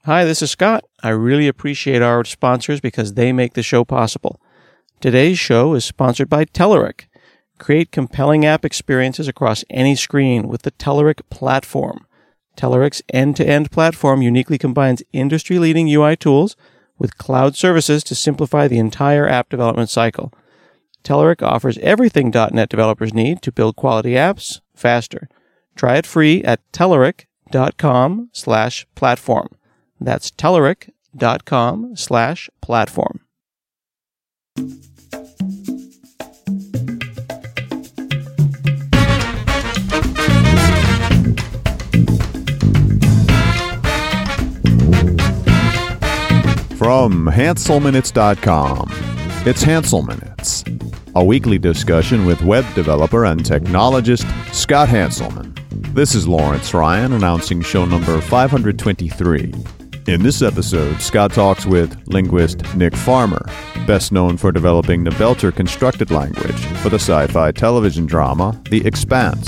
Hi, this is Scott. I really appreciate our sponsors because they make the show possible. Today's show is sponsored by Telerik. Create compelling app experiences across any screen with the Telerik platform. Telerik's end-to-end platform uniquely combines industry-leading UI tools with cloud services to simplify the entire app development cycle. Telerik offers everything .NET developers need to build quality apps faster. Try it free at telerik.com/platform. That's telerik.com/platform. From HanselMinutes.com, it's Hansel Minutes, a weekly discussion with web developer and technologist Scott Hanselman. This is Lawrence Ryan announcing show number 523. In this episode, Scott talks with linguist Nick Farmer, best known for developing the Belter constructed language for the sci-fi television drama The Expanse.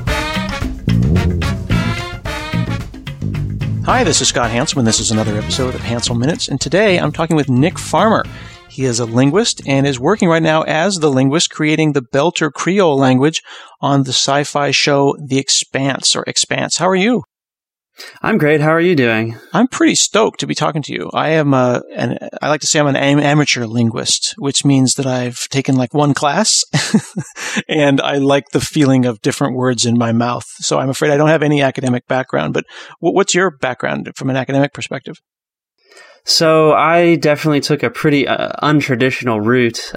Hi, this is Scott Hanselman. This is another episode of Hansel Minutes, and today I'm talking with Nick Farmer. He is a linguist and is working right now as the linguist creating the Belter Creole language on the sci-fi show The Expanse, or Expanse. How are you? I'm great. How are you doing? I'm pretty stoked to be talking to you. I like to say I'm an amateur linguist, which means that I've taken like one class and I like the feeling of different words in my mouth. So I'm afraid I don't have any academic background, but what's your background from an academic perspective? So I definitely took a pretty untraditional route.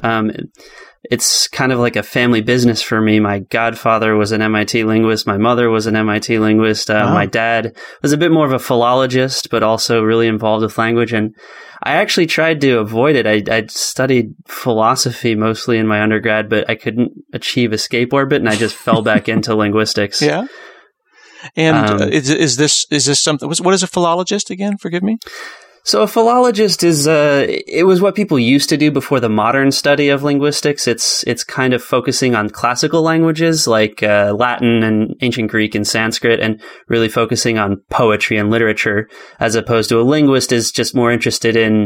It's kind of like a family business for me. My godfather was an MIT linguist. My mother was an MIT linguist. My dad was a bit more of a philologist, but also really involved with language. And I actually tried to avoid it. I studied philosophy mostly in my undergrad, but I couldn't achieve escape orbit, and I just fell back into linguistics. Yeah. And is this something? What is a philologist again? Forgive me. So a philologist is, it was what people used to do before the modern study of linguistics. It's kind of focusing on classical languages like Latin and ancient Greek and Sanskrit, and really focusing on poetry and literature, as opposed to a linguist is just more interested in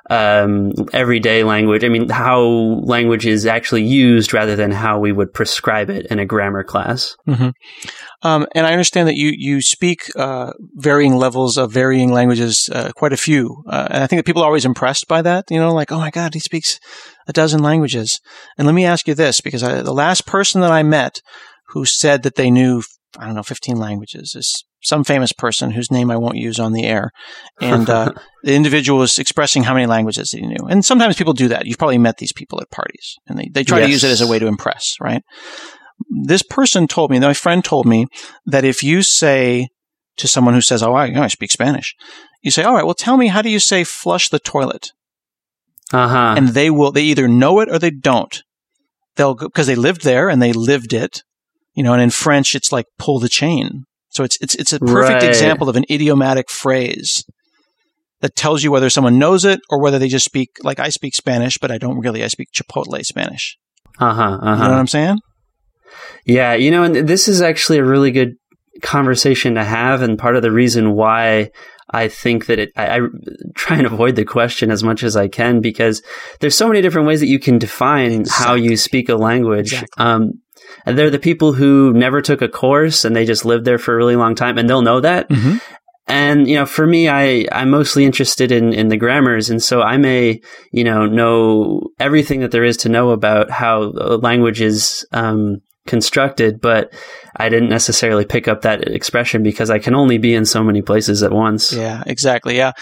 everyday language. I mean, how language is actually used rather than how we would prescribe it in a grammar class. Mm-hmm. And I understand that you speak varying levels of varying languages, quite a few. And I think that people are always impressed by that, like, oh my God, he speaks a dozen languages. And let me ask you this, because the last person that I met who said that they knew, 15 languages is some famous person whose name I won't use on the air. And the individual was expressing how many languages he knew. And sometimes people do that. You've probably met these people at parties, and they try to use it as a way to impress, right? This person told me, my friend told me, that if you say to someone who says, I speak Spanish, you say, all right, well, tell me, how do you say flush the toilet? Uh-huh. And they either know it or they don't. They'll go, because they lived there and they lived it, and in French, it's like pull the chain. So it's a perfect example of an idiomatic phrase that tells you whether someone knows it or whether they just speak, like I speak Spanish, but I don't really. I speak Chipotle Spanish. Uh-huh. You know what I'm saying? Yeah, and this is actually a really good conversation to have, and part of the reason why I think that I try and avoid the question as much as I can, because there's so many different ways that you can define how you speak a language. Exactly. And they're the people who never took a course and they just lived there for a really long time, and they'll know that. Mm-hmm. And, for me, I'm mostly interested in the grammars. And so I may, know everything that there is to know about how a language is constructed, but I didn't necessarily pick up that expression because I can only be in so many places at once. Yeah, exactly. Yeah.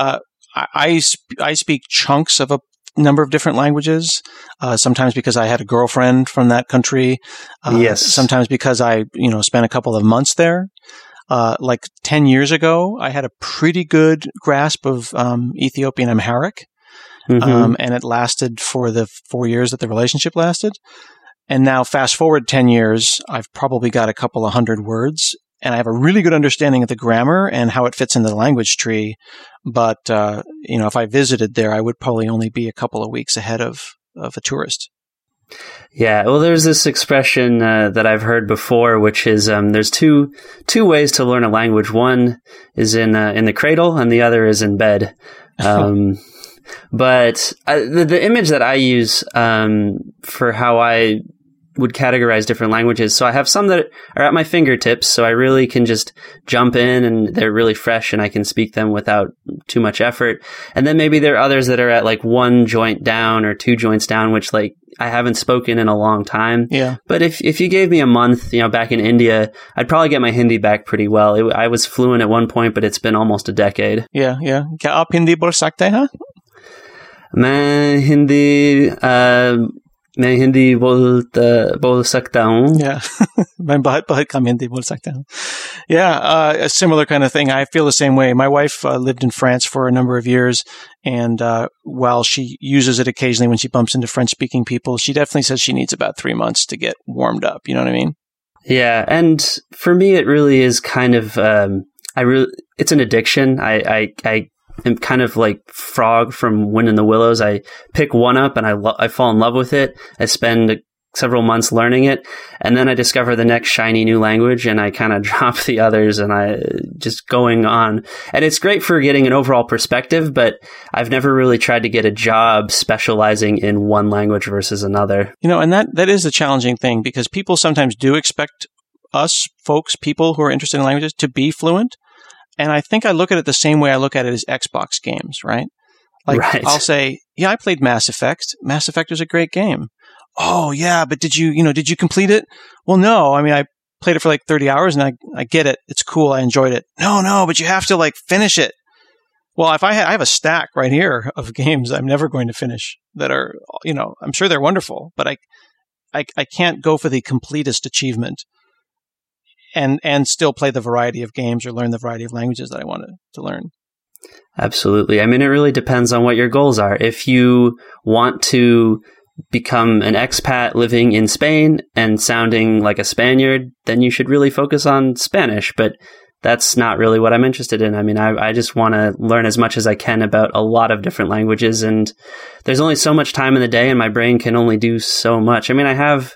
I speak chunks of a number of different languages, sometimes because I had a girlfriend from that country. Yes. Sometimes because I, spent a couple of months there. Like 10 years ago, I had a pretty good grasp of Ethiopian Amharic, and it lasted for the 4 years that the relationship lasted. And now, fast forward 10 years, I've probably got a couple of hundred words, and I have a really good understanding of the grammar and how it fits in the language tree. But, if I visited there, I would probably only be a couple of weeks ahead of a tourist. Yeah, well, there's this expression that I've heard before, which is there's two ways to learn a language. One is in the cradle, and the other is in bed. But the image that I use for how I would categorize different languages. So I have some that are at my fingertips, so I really can just jump in and they're really fresh and I can speak them without too much effort. And then maybe there are others that are at like 1 joint down or 2 joints down, which like I haven't spoken in a long time. Yeah. But if you gave me a month, back in India, I'd probably get my Hindi back pretty well. I was fluent at one point, but it's been almost a decade. Yeah, yeah. क्या आप हिंदी बोल सकते हैं? मैं हिंदी बोल सकता हूँ. Yeah. मैं बहुत कम हिंदी बोल सकता हूँ. Yeah, a similar kind of thing. I feel the same way. My wife lived in France for a number of years, and while she uses it occasionally when she bumps into French-speaking people, she definitely says she needs about 3 months to get warmed up. You know what I mean? Yeah, and for me, it really is kind of it's an addiction. I am kind of like Frog from Wind in the Willows. I pick one up and I fall in love with it. I spend several months learning it, and then I discover the next shiny new language, and I kind of drop the others, and I just going on. And it's great for getting an overall perspective, but I've never really tried to get a job specializing in one language versus another. And that is a challenging thing, because people sometimes do expect us people who are interested in languages to be fluent. And I think I look at it the same way I look at it as Xbox games, right? Like, right. I'll say, yeah, I played Mass Effect. Mass Effect is a great game. Oh, yeah, but did you complete it? Well, no. I mean, I played it for like 30 hours and I get it. It's cool. I enjoyed it. No, but you have to like finish it. Well, if I have a stack right here of games I'm never going to finish that are, I'm sure they're wonderful, but I can't go for the completest achievement and still play the variety of games or learn the variety of languages that I wanted to learn. Absolutely. I mean, it really depends on what your goals are. If you want to become an expat living in Spain and sounding like a Spaniard, then you should really focus on Spanish. But that's not really what I'm interested in. I mean, I just want to learn as much as I can about a lot of different languages. And there's only so much time in the day, and my brain can only do so much. I mean, I have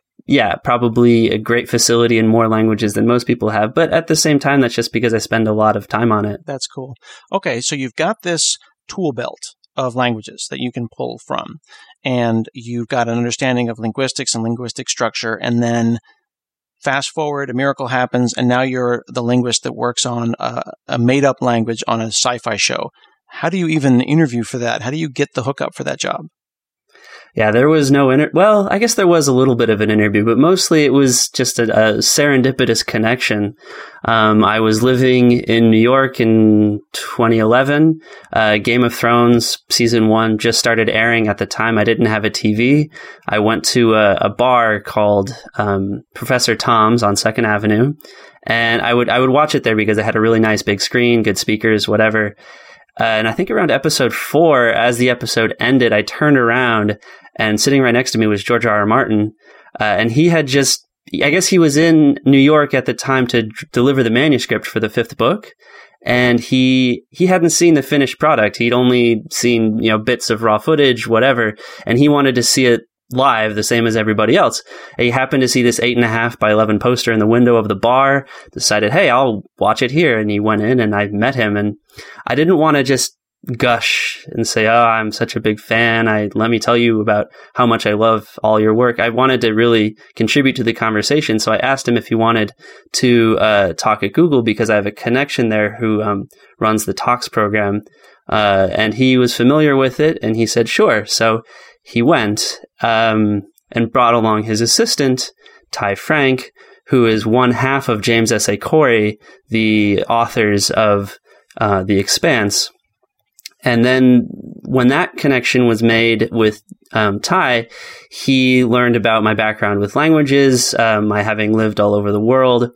probably a great facility in more languages than most people have. But at the same time, that's just because I spend a lot of time on it. That's cool. Okay, so you've got this tool belt of languages that you can pull from. And you've got an understanding of linguistics and linguistic structure. And then fast forward, a miracle happens, and now you're the linguist that works on a made-up language on a sci-fi show. How do you even interview for that? How do you get the hookup for that job? Yeah, there was no well, I guess there was a little bit of an interview, but mostly it was just a serendipitous connection. I was living in New York in 2011. Game of Thrones season 1 just started airing at the time. I didn't have a TV. I went to a bar called Professor Tom's on 2nd Avenue, and I would watch it there because it had a really nice big screen, good speakers, whatever. And I think around episode 4, as the episode ended, I turned around and sitting right next to me was George R.R. Martin. And he had I guess he was in New York at the time to deliver the manuscript for the 5th book. And he hadn't seen the finished product. He'd only seen, bits of raw footage, whatever. And he wanted to see it live, the same as everybody else. And he happened to see this 8.5 by 11 poster in the window of the bar, decided, hey, I'll watch it here. And he went in and I met him, and I didn't want to just gush and say, oh, I'm such a big fan. Let me tell you about how much I love all your work. I wanted to really contribute to the conversation. So I asked him if he wanted to talk at Google, because I have a connection there who runs the Talks program. And he was familiar with it, and he said, sure. So he went and brought along his assistant, Ty Frank, who is one half of James S. A. Corey, the authors of The Expanse. And then when that connection was made with Ty, he learned about my background with languages, my having lived all over the world.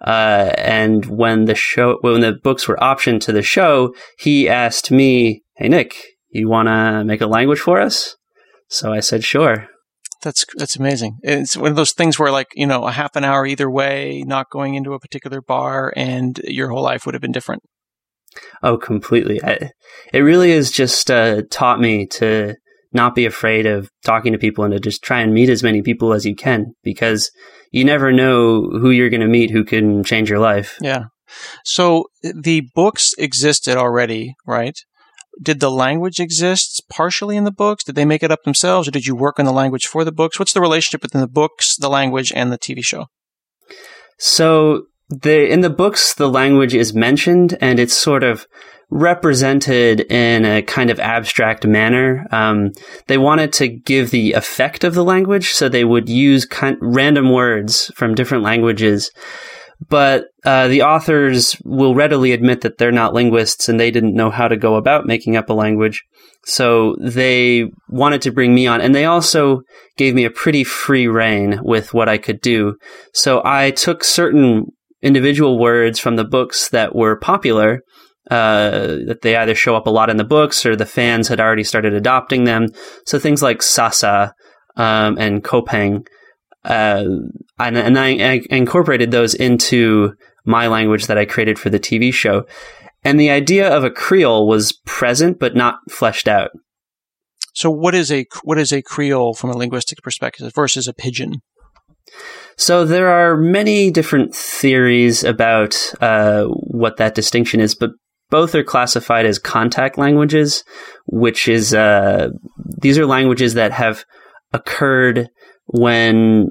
And when the books were optioned to the show, he asked me, hey, Nick, you want to make a language for us? So I said, sure. That's amazing. It's one of those things where, like, a half an hour either way, not going into a particular bar, and your whole life would have been different. Oh, completely. It really has just taught me to not be afraid of talking to people and to just try and meet as many people as you can, because you never know who you're going to meet who can change your life. Yeah. So the books existed already, right? Did the language exist partially in the books? Did they make it up themselves, or did you work on the language for the books? What's the relationship between the books, the language, and the TV show? So in the books, the language is mentioned, and it's sort of represented in a kind of abstract manner. They wanted to give the effect of the language, so they would use random words from different languages. But the authors will readily admit that they're not linguists and they didn't know how to go about making up a language. So they wanted to bring me on. And they also gave me a pretty free rein with what I could do. So I took certain individual words from the books that were popular, that they either show up a lot in the books or the fans had already started adopting them. So things like sasa and kopeng. And I incorporated those into my language that I created for the TV show. And the idea of a Creole was present, but not fleshed out. So what is a Creole from a linguistic perspective versus a pidgin? So there are many different theories about what that distinction is, but both are classified as contact languages, which is these are languages that have occurred when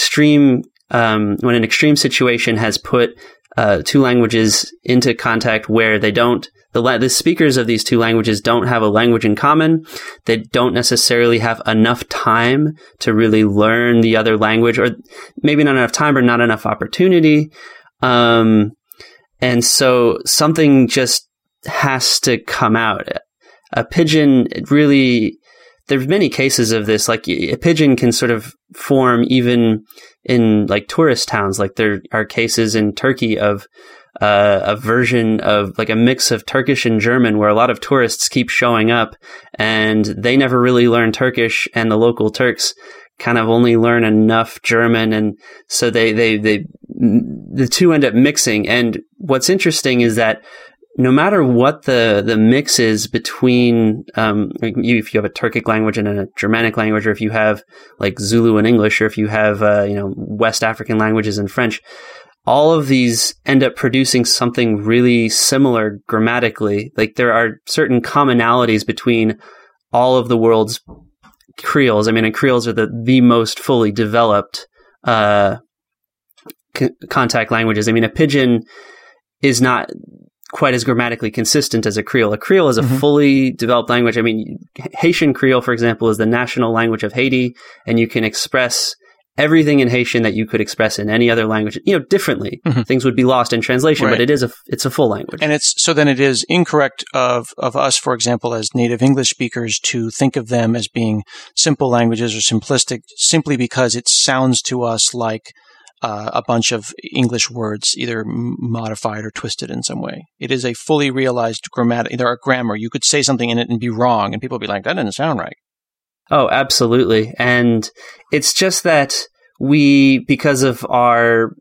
an extreme situation has put two languages into contact where they don't, the speakers of these two languages don't have a language in common. They don't necessarily have enough time to really learn the other language, or maybe not enough time or not enough opportunity. And so something just has to come out. A pidgin really, there's many cases of this. Like a pidgin can sort of form even in like tourist towns. Like there are cases in Turkey of a version of like a mix of Turkish and German, where a lot of tourists keep showing up and they never really learn Turkish, and the local Turks kind of only learn enough German, and so the two end up mixing. And what's interesting is that no matter what the mix is between, if you have a Turkic language and a Germanic language, or if you have like Zulu and English, or if you have, West African languages and French, all of these end up producing something really similar grammatically. Like there are certain commonalities between all of the world's Creoles. I mean, and Creoles are the most fully developed, contact languages. I mean, a pidgin is not quite as grammatically consistent as a Creole. A Creole is a fully developed language. I mean, Haitian Creole, for example, is the national language of Haiti, and you can express everything in Haitian that you could express in any other language, differently. Things would be lost in translation, right. But it's a full language. And then it is incorrect of us, for example, as native English speakers, to think of them as being simple languages or simplistic, simply because it sounds to us like a bunch of English words, either modified or twisted in some way. It is a fully realized grammar. You could say something in it and be wrong, and people would be like, that didn't sound right. Oh, absolutely. And it's just that because of our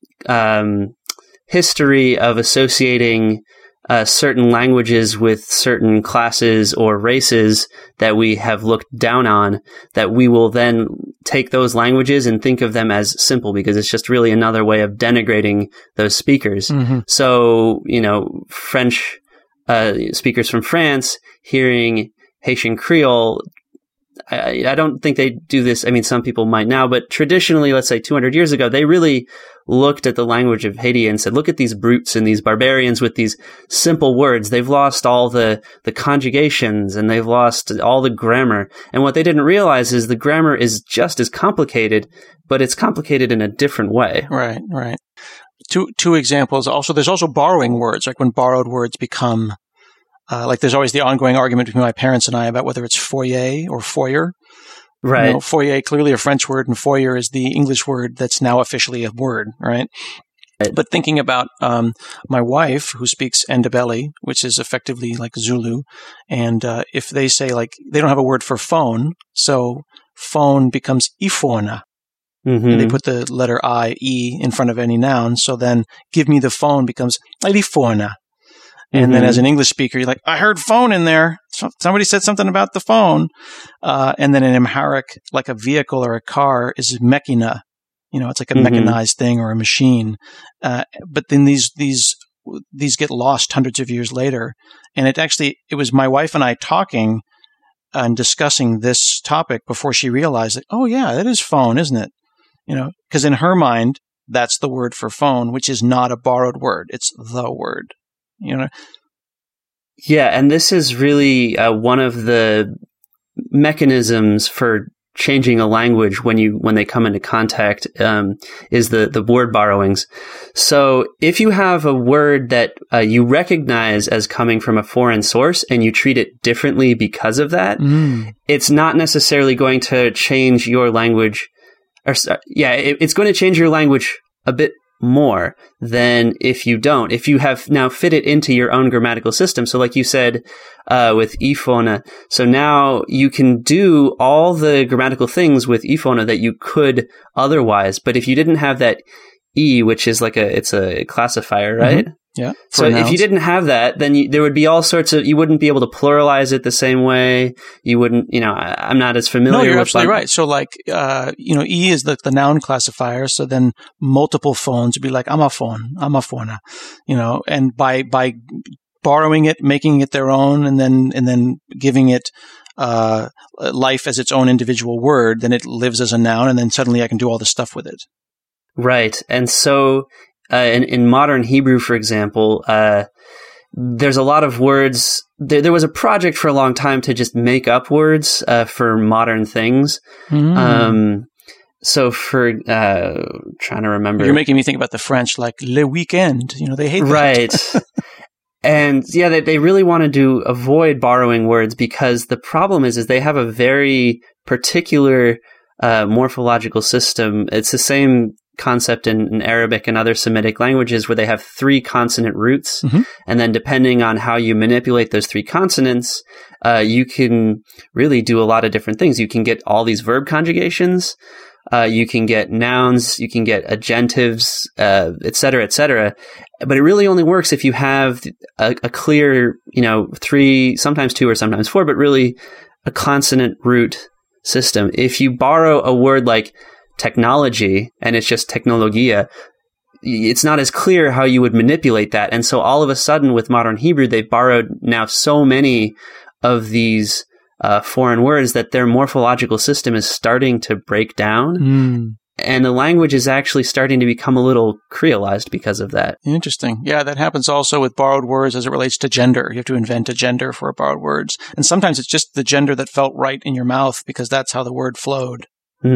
history of associating certain languages with certain classes or races that we have looked down on, that we will then take those languages and think of them as simple, because it's just really another way of denigrating those speakers. So, French speakers from France hearing Haitian Creole, I don't think they do this. I mean, some people might now, but traditionally, let's say 200 years ago, they really looked at the language of Haiti and said, look at these brutes and these barbarians with these simple words. They've lost all the conjugations, and they've lost all the grammar. And what they didn't realize is the grammar is just as complicated, but it's complicated in a different way. Right. Two examples. Also, there's also borrowing words, like when borrowed words become like there's always the ongoing argument between my parents and I about whether it's foyer or foyer. Right. Foyer, clearly a French word, and foyer is the English word that's now officially a word, right? But thinking about my wife, who speaks Ndebele, which is effectively like Zulu, and if they say, like, they don't have a word for phone, so phone becomes ifona. And they put the letter I, E in front of any noun, so then give me the phone becomes ilifona. And then as an English speaker, you're like, I heard phone in there. somebody said something about the phone. And then in Amharic, like a vehicle or a car is mechina. It's like a mechanized thing or a machine. But then these get lost hundreds of years later. And it was my wife and I talking and discussing this topic before she realized that, oh yeah, that is phone, isn't it? Because in her mind, that's the word for phone, which is not a borrowed word. It's the word, Yeah, and this is really one of the mechanisms for changing a language when they come into contact is the word borrowings. So if you have a word that you recognize as coming from a foreign source and you treat it differently because of that, it's not necessarily going to change your language. It's going to change your language a bit more than if you don't. If you have now fit it into your own grammatical system. So like you said with ifona, so now you can do all the grammatical things with ifona that you could otherwise. But if you didn't have that E, which is it's a classifier, right? Mm-hmm. Yeah. So if you didn't have that, then there would be all sorts of, you wouldn't be able to pluralize it the same way. You wouldn't, I'm not as familiar with. No, you're absolutely right. So E is the noun classifier. So then multiple phones would be like, I'm a phone, and by borrowing it, making it their own, and then giving it, life as its own individual word, then it lives as a noun. And then suddenly I can do all this stuff with it. Right. And so, in modern Hebrew, for example, there's a lot of words. There was a project for a long time to just make up words for modern things. So for trying to remember, you're making me think about the French, like le weekend. They hate that. Right. And yeah, they really wanted to avoid borrowing words because the problem is they have a very particular morphological system. It's the same concept in Arabic and other Semitic languages where they have 3 consonant roots. And then depending on how you manipulate those 3 consonants, you can really do a lot of different things. You can get all these verb conjugations. You can get nouns. You can get adjectives, et cetera, et cetera. But it really only works if you have a clear, 3, sometimes 2 or sometimes 4, but really a consonant root system. If you borrow a word like technology and it's just technologia, it's not as clear how you would manipulate that. And so all of a sudden with modern Hebrew, they've borrowed now so many of these foreign words that their morphological system is starting to break down. And the language is actually starting to become a little creolized because of that. Interesting. Yeah, that happens also with borrowed words as it relates to gender. You have to invent a gender for borrowed words. And sometimes it's just the gender that felt right in your mouth because that's how the word flowed.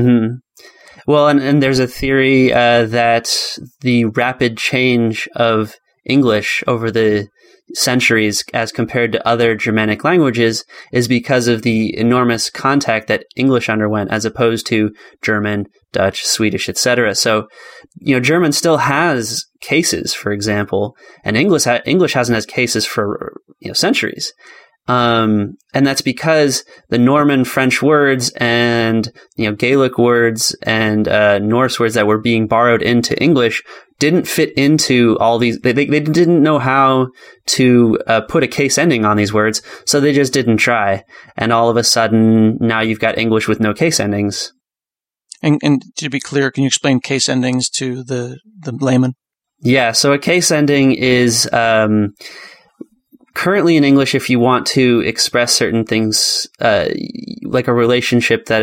Well, and there's a theory that the rapid change of English over the centuries as compared to other Germanic languages is because of the enormous contact that English underwent as opposed to German, Dutch, Swedish, etc. So, German still has cases, for example, and English hasn't had cases for centuries. And that's because the Norman French words and, Gaelic words and Norse words that were being borrowed into English didn't fit into all these. They didn't know how to put a case ending on these words, so they just didn't try. And all of a sudden, now you've got English with no case endings. And to be clear, can you explain case endings to the layman? Yeah. So a case ending is currently in English, if you want to express certain things, like a relationship that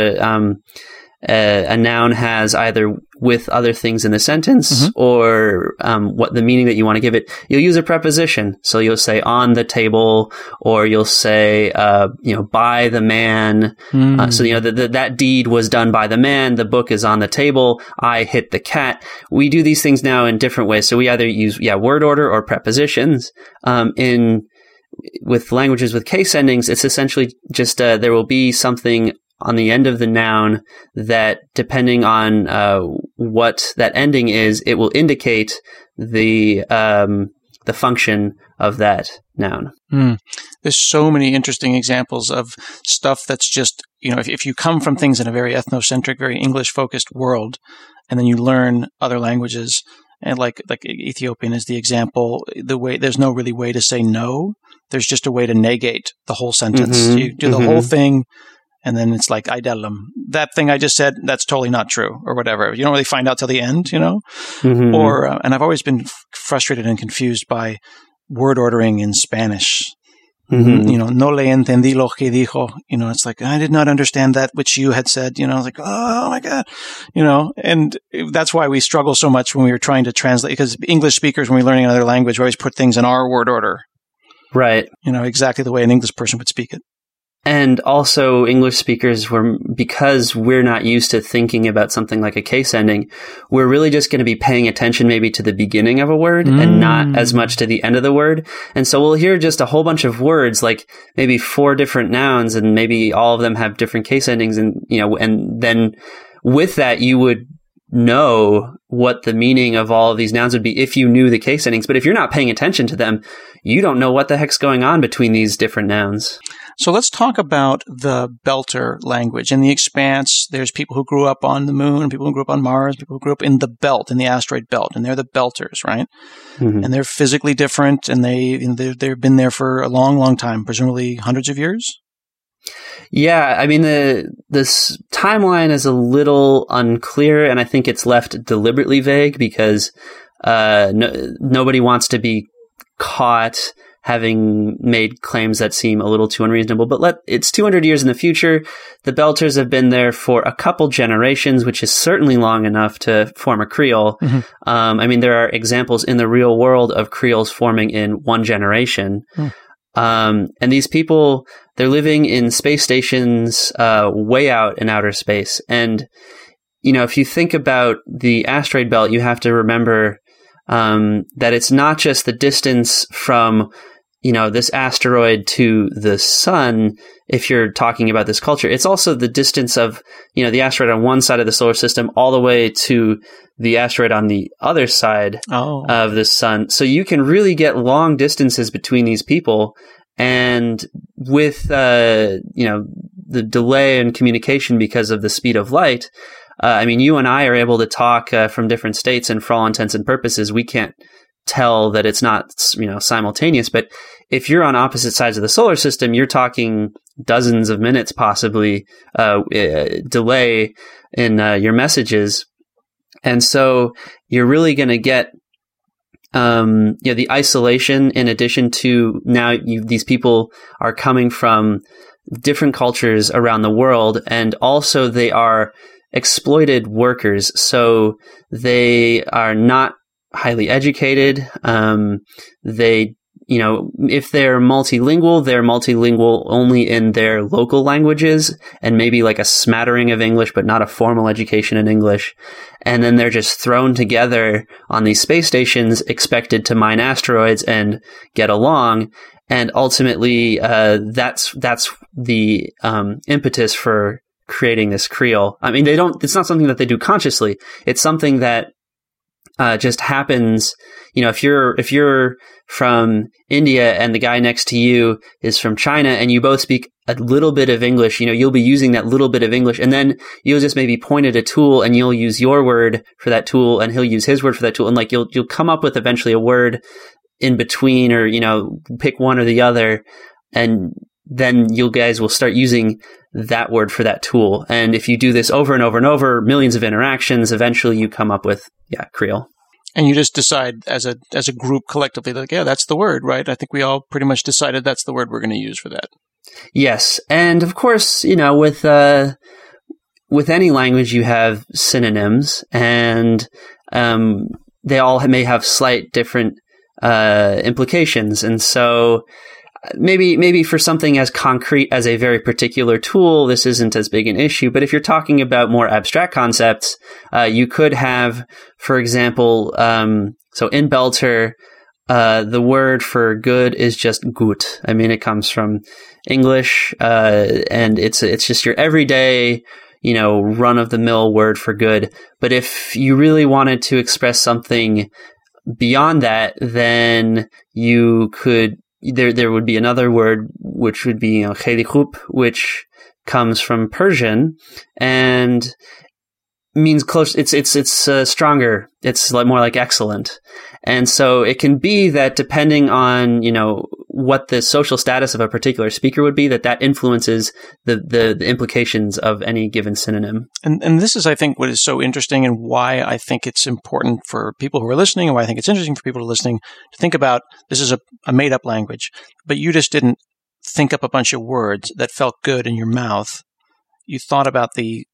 a noun has either with other things in the sentence or what the meaning that you want to give it, you'll use a preposition. So you'll say on the table, or you'll say, by the man. So, that deed was done by the man. The book is on the table. I hit the cat. We do these things now in different ways. So we either use, word order or prepositions. With languages with case endings, it's essentially just there will be something on the end of the noun that, depending on what that ending is, it will indicate the function of that noun. There's so many interesting examples of stuff that's just, if you come from things in a very ethnocentric, very English-focused world, and then you learn other languages, And like Ethiopian is the example. There's no really way to say no. There's just a way to negate the whole sentence. Mm-hmm. You do the whole thing, and then it's like Aidelum. That thing I just said, that's totally not true, or whatever. You don't really find out till the end, Mm-hmm. Or and I've always been frustrated and confused by word ordering in Spanish. Mm-hmm. No le entendí lo que dijo. It's like, I did not understand that which you had said. I was like, oh my God, and that's why we struggle so much when we were trying to translate, because English speakers, when we're learning another language, we always put things in our word order. Right. Exactly the way an English person would speak it. And also English speakers because we're not used to thinking about something like a case ending, we're really just going to be paying attention maybe to the beginning of a word and not as much to the end of the word. And so we'll hear just a whole bunch of words, like maybe 4 different nouns, and maybe all of them have different case endings. And, and then with that, you would know what the meaning of all of these nouns would be if you knew the case endings. But if you're not paying attention to them, you don't know what the heck's going on between these different nouns. So let's talk about the Belter language. In the Expanse, there's people who grew up on the moon, people who grew up on Mars, people who grew up in the belt, in the asteroid belt, and they're the Belters, right? Mm-hmm. And they're physically different, and they've been there for a long, long time, presumably hundreds of years? Yeah, I mean, this timeline is a little unclear, and I think it's left deliberately vague because nobody wants to be caught having made claims that seem a little too unreasonable. But it's 200 years in the future. The Belters have been there for a couple generations, which is certainly long enough to form a Creole. Mm-hmm. I mean, there are examples in the real world of Creoles forming in one generation. And these people, they're living in space stations way out in outer space. And, if you think about the asteroid belt, you have to remember that it's not just the distance from, this asteroid to the sun, if you're talking about this culture. It's also the distance of, the asteroid on one side of the solar system all the way to the asteroid on the other side of the sun. So you can really get long distances between these people. And with, the delay in communication because of the speed of light, you and I are able to talk from different states, and for all intents and purposes, we can't tell that it's not, simultaneous. But if you're on opposite sides of the solar system, you're talking dozens of minutes, possibly, delay in your messages. And so you're really going to get, the isolation, in addition to now these people are coming from different cultures around the world, and also they are exploited workers. So they are not highly educated. If they're multilingual only in their local languages and maybe like a smattering of English, but not a formal education in English. And then they're just thrown together on these space stations, expected to mine asteroids and get along. And ultimately, that's the impetus for creating this Creole. I mean, it's not something that they do consciously. It's something that just happens. If you're from India and the guy next to you is from China and you both speak a little bit of English, you'll be using that little bit of English, and then you'll just maybe point at a tool and you'll use your word for that tool and he'll use his word for that tool. And you'll come up with eventually a word in between, or, pick one or the other. And then you guys will start using that word for that tool. And if you do this over and over and over, millions of interactions, eventually you come up with, Creole. And you just decide as a group collectively, like, that's the word, right? I think we all pretty much decided that's the word we're going to use for that. Yes. And of course, with any language, you have synonyms, and they all may have slight different implications. And so maybe for something as concrete as a very particular tool, this isn't as big an issue. But if you're talking about more abstract concepts, you could have, for example, so in Belter, the word for good is just gut. I mean, it comes from English, and it's just your everyday, run-of-the-mill word for good. But if you really wanted to express something beyond that, then you could. There would be another word, which would be kheli khup, which comes from Persian, and means close. It's stronger. It's more like excellent. And so it can be that depending on, what the social status of a particular speaker would be, that influences the implications of any given synonym. And this is, I think, what is so interesting and why I think it's important for people who are listening, and why I think it's interesting for people who are listening to think about this is a made-up language, but you just didn't think up a bunch of words that felt good in your mouth. You thought about the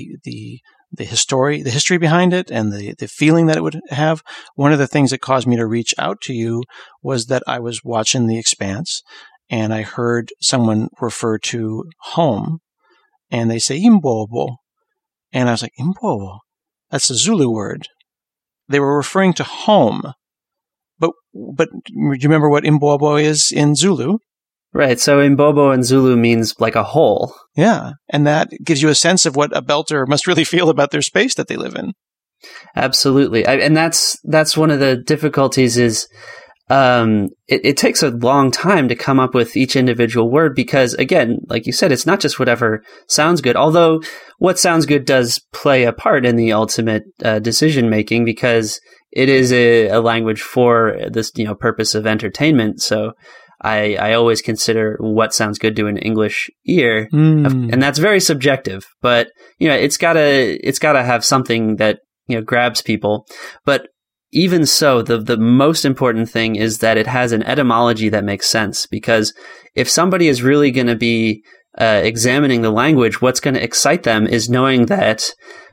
history behind it and the feeling that it would have. One of the things that caused me to reach out to you was that I was watching The Expanse and I heard someone refer to home and they say Imbobo. And I was like, Imbobo? That's a Zulu word. They were referring to home. But do you remember what Imbobo is in Zulu? Right. So Imbobo in Zulu means like a hole. Yeah. And that gives you a sense of what a belter must really feel about their space that they live in. Absolutely. And that's one of the difficulties is it takes a long time to come up with each individual word because, again, like you said, it's not just whatever sounds good, although what sounds good does play a part in the ultimate decision making because it is a language for this purpose of entertainment. So I always consider what sounds good to an English ear, and that's very subjective. But it's gotta have something that grabs people. But even so, the most important thing is that it has an etymology that makes sense. Because if somebody is really going to be examining the language, what's going to excite them is knowing that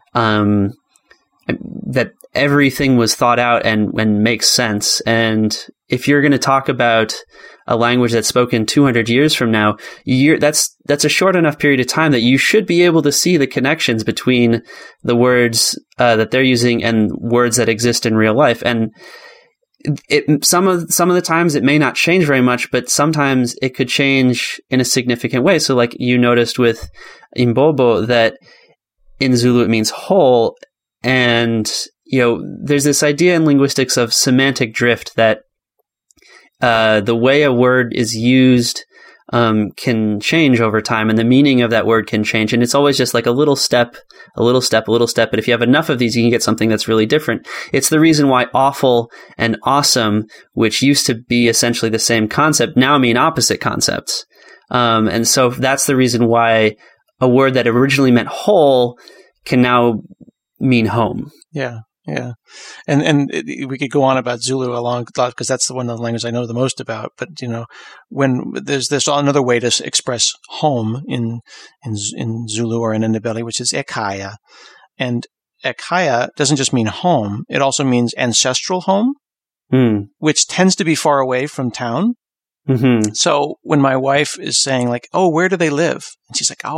that everything was thought out and makes sense. And if you're going to talk about a language that's spoken 200 years from now, that's a short enough period of time that you should be able to see the connections between the words that they're using and words that exist in real life. And some of the times it may not change very much, but sometimes it could change in a significant way. So like you noticed with Imbobo that in Zulu it means whole. And, there's this idea in linguistics of semantic drift that the way a word is used can change over time, and the meaning of that word can change. And it's always just like a little step, a little step, a little step. But if you have enough of these, you can get something that's really different. It's the reason why awful and awesome, which used to be essentially the same concept, now mean opposite concepts. And so that's the reason why a word that originally meant whole can now mean home. Yeah. Yeah. And we could go on about Zulu a long lot because that's the one of the languages I know the most about. But, when there's another way to express home in Zulu or in Ndebele, which is ekhaya. And ekhaya doesn't just mean home. It also means ancestral home, which tends to be far away from town. Mm-hmm. So when my wife is saying like, oh, where do they live? And she's like,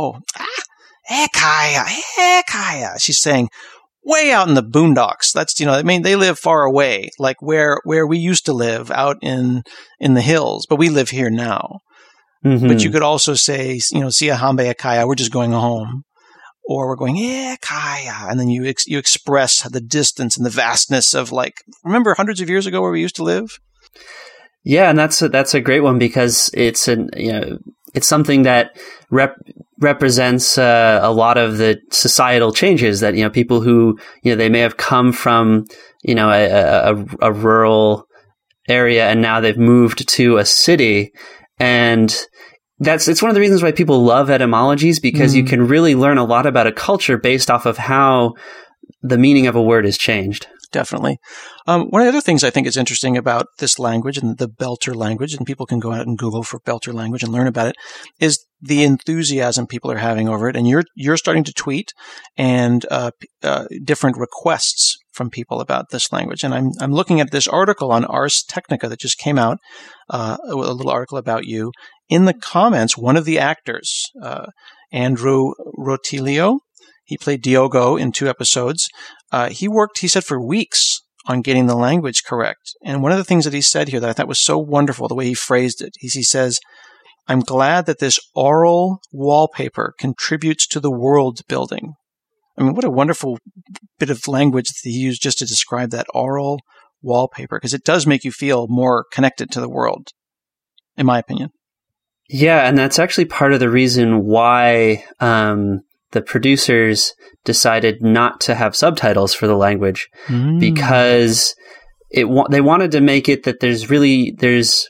ekhaya. She's saying, way out in the boondocks. That's, they live far away, like where we used to live out in the hills, but we live here now. Mm-hmm. But you could also say, Siahambe Ekhaya, we're just going home. Or we're going, Ekhaya. And then you express the distance and the vastness of remember hundreds of years ago where we used to live? Yeah, and that's a great one because it's it's something that represents a lot of the societal changes that people who they may have come from a rural area and now they've moved to a city, and it's one of the reasons why people love etymologies because you can really learn a lot about a culture based off of how the meaning of a word is changed. Definitely. One of the other things I think is interesting about this language and the Belter language, and people can go out and Google for Belter language and learn about it, is the enthusiasm people are having over it. And you're starting to tweet and different requests from people about this language. And I'm looking at this article on Ars Technica that just came out, a little article about you. In the comments, one of the actors, Andrew Rotilio, he played Diogo in 2 episodes. He said, for weeks on getting the language correct. And one of the things that he said here that I thought was so wonderful, the way he phrased it, he says, I'm glad that this oral wallpaper contributes to the world building. I mean, what a wonderful bit of language that he used just to describe that oral wallpaper, because it does make you feel more connected to the world, in my opinion. Yeah, and that's actually part of the reason why the producers decided not to have subtitles for the language because they wanted to make it that there's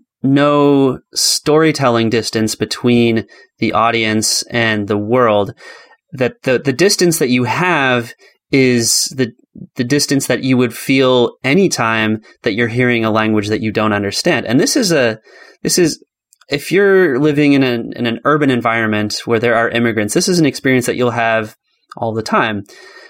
no storytelling distance between the audience and the world, that the distance that you have is the distance that you would feel anytime that you're hearing a language that you don't understand. And this is if you're living in an urban environment where there are immigrants, this is an experience that you'll have all the time.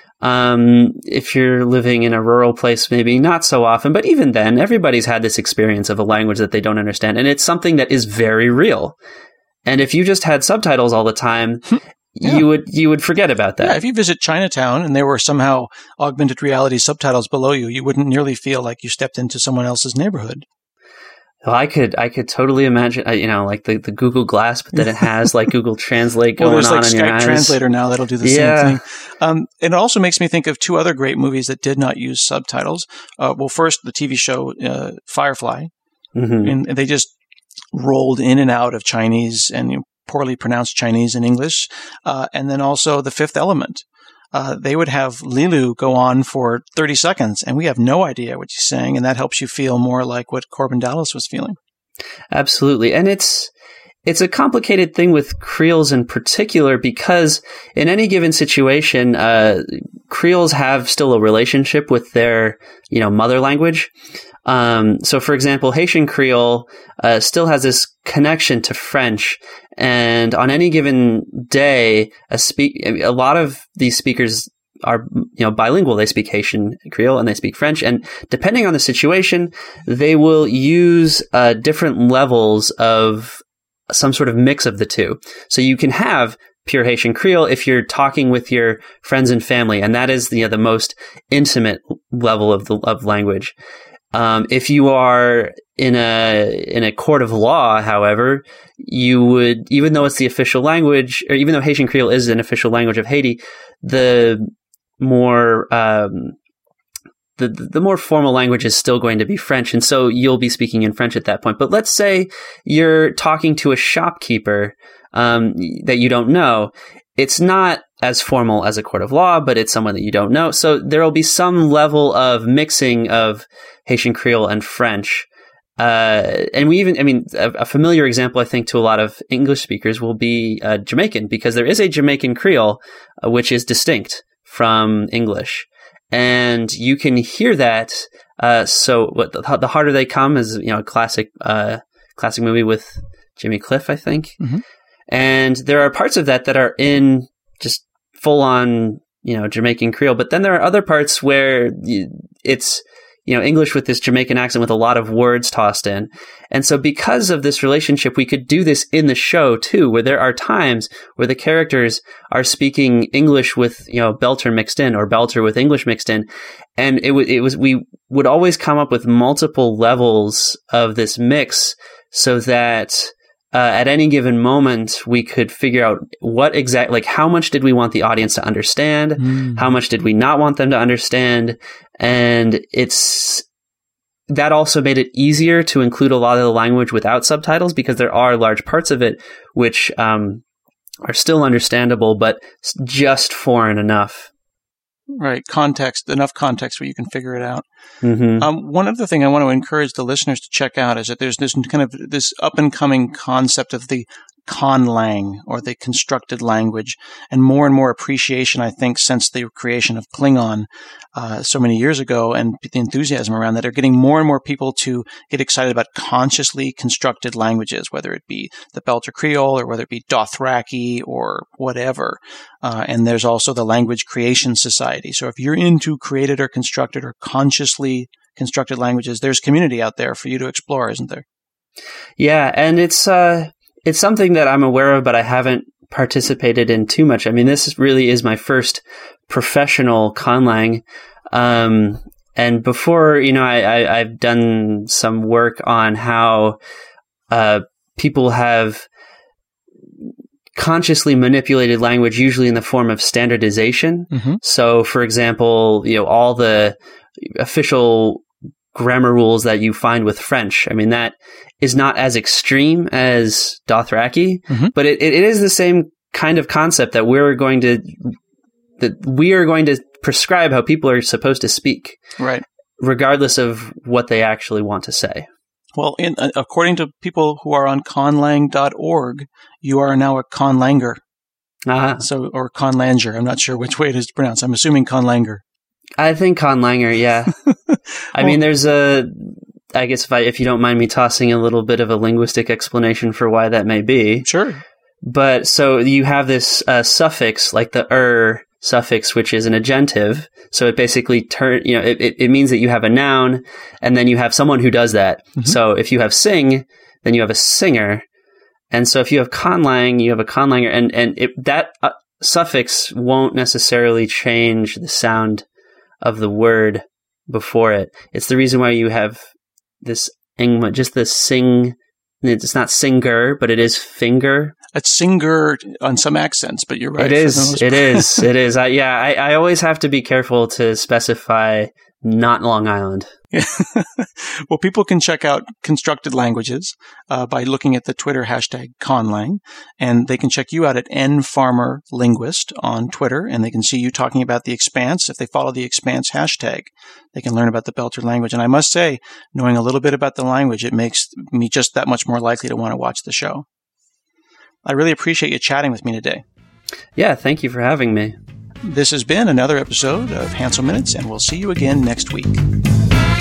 If you're living in a rural place, maybe not so often, but even then, everybody's had this experience of a language that they don't understand. And it's something that is very real. And if you just had subtitles all the time, you would forget about that. Yeah, if you visit Chinatown and there were somehow augmented reality subtitles below you, you wouldn't nearly feel like you stepped into someone else's neighborhood. Well, I could totally imagine, like the Google Glass, but then it has like Google Translate going there's on like in your Skype eyes. Translator now that'll do the same thing. It also makes me think of two other great movies that did not use subtitles. First, the TV show Firefly, and they just rolled in and out of Chinese and poorly pronounced Chinese and English, and then also The Fifth Element. They would have Lilu go on for 30 seconds, and we have no idea what he's saying, and that helps you feel more like what Corbin Dallas was feeling. Absolutely. And it's a complicated thing with Creoles in particular, because in any given situation, Creoles have still a relationship with their, mother language. So, for example, Haitian Creole still has this connection to French, and on any given day, a lot of these speakers are bilingual. They speak Haitian Creole and they speak French, and depending on the situation, they will use different levels of some sort of mix of the two. So you can have pure Haitian Creole if you're talking with your friends and family, and that is the most intimate level of language. If you are in a court of law, however, you would, even though it's the official language, or even though Haitian Creole is an official language of Haiti, the more the more formal language is still going to be French, and so you'll be speaking in French at that point. But let's say you're talking to a shopkeeper that you don't know. It's not as formal as a court of law, but it's someone that you don't know. So there will be some level of mixing of Haitian Creole and French. And a familiar example, I think, to a lot of English speakers will be Jamaican, because there is a Jamaican Creole, which is distinct from English. And you can hear that. The Harder They Come is, a classic movie with Jimmy Cliff, I think. Mm-hmm. And there are parts of that are in just full on, Jamaican Creole. But then there are other parts where it's, English with this Jamaican accent with a lot of words tossed in. And so because of this relationship, we could do this in the show too, where there are times where the characters are speaking English with, Belter mixed in, or Belter with English mixed in. And we would always come up with multiple levels of this mix so that at any given moment, we could figure out how much did we want the audience to understand? How much did we not want them to understand? And that also made it easier to include a lot of the language without subtitles, because there are large parts of it which are still understandable, but just foreign enough. Right. Enough context where you can figure it out. Mm-hmm. One other thing I want to encourage the listeners to check out is that there's this kind of this up and coming concept of the conlang, or the constructed language, and more appreciation, I think, since the creation of Klingon so many years ago, and the enthusiasm around that, are getting more and more people to get excited about consciously constructed languages, whether it be the Belter Creole or whether it be Dothraki or whatever. And there's also the Language Creation Society. So if you're into created or constructed or consciously constructed languages, there's community out there for you to explore, isn't there? Yeah, and it's something that I'm aware of, but I haven't participated in too much. I mean, this really is my first professional conlang. And before, I've done some work on how people have consciously manipulated language, usually in the form of standardization. Mm-hmm. So, for example, all the official grammar rules that you find with French, I mean, that is not as extreme as Dothraki, mm-hmm. but it is the same kind of concept that we are going to prescribe how people are supposed to speak, right, regardless of what they actually want to say. Well, according to people who are on conlang.org, you are now a conlanger. Uh-huh. Or conlanger. I'm not sure which way it is pronounced. I'm assuming conlanger. I think conlanger, yeah. I mean, there's I guess if you don't mind me tossing a little bit of a linguistic explanation for why that may be. Sure. But so you have this suffix, like the suffix, which is an agentive. So it basically it means that you have a noun and then you have someone who does that. Mm-hmm. So if you have sing, then you have a singer. And so if you have conlang, you have a conlanger, and that suffix won't necessarily change the sound of the word before it. It's the reason why you have this just the sing. It's not singer, but it is finger. It's singer on some accents, but you're right. It is. It is. It is. I always have to be careful to specify not Long Island. Well, people can check out Constructed Languages by looking at the Twitter hashtag Conlang, and they can check you out at nfarmerlinguist on Twitter, and they can see you talking about The Expanse. If they follow The Expanse hashtag, they can learn about the Belter language. And I must say, knowing a little bit about the language, it makes me just that much more likely to want to watch the show. I really appreciate you chatting with me today. Yeah, thank you for having me. This has been another episode of Hansel Minutes, and we'll see you again next week.